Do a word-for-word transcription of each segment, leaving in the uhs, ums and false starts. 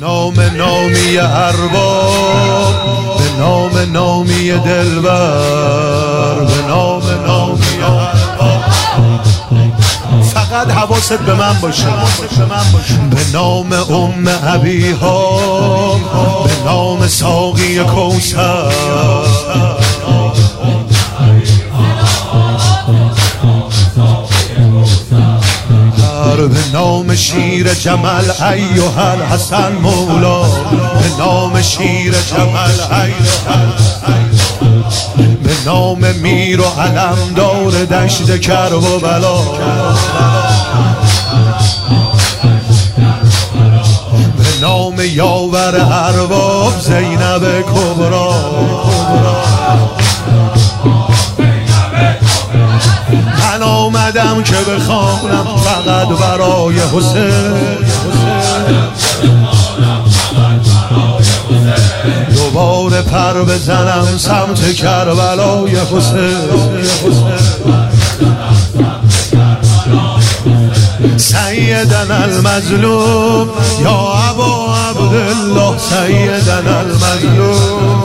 نام نامی ارباب، به نام نامی دلبر، به نام نامی ارباب. فقط حواست به من باشه. به نام ام ابیها، به نام ساقی کوثر، به نام شیر جمل ایها الحسن مولا، به نام شیر جمل ایها، به نام میر و علمدار دشت کرب و بلا، به نام یاور ارباب زینب کبرا. من آمدم که بخوانم فقط برای حسین، دوباره پر بزنم سمت کربلای حسین. سیدنا المظلوم یا ابا عبدالله، سیدنا المظلوم،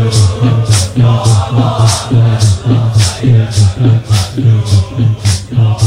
Ya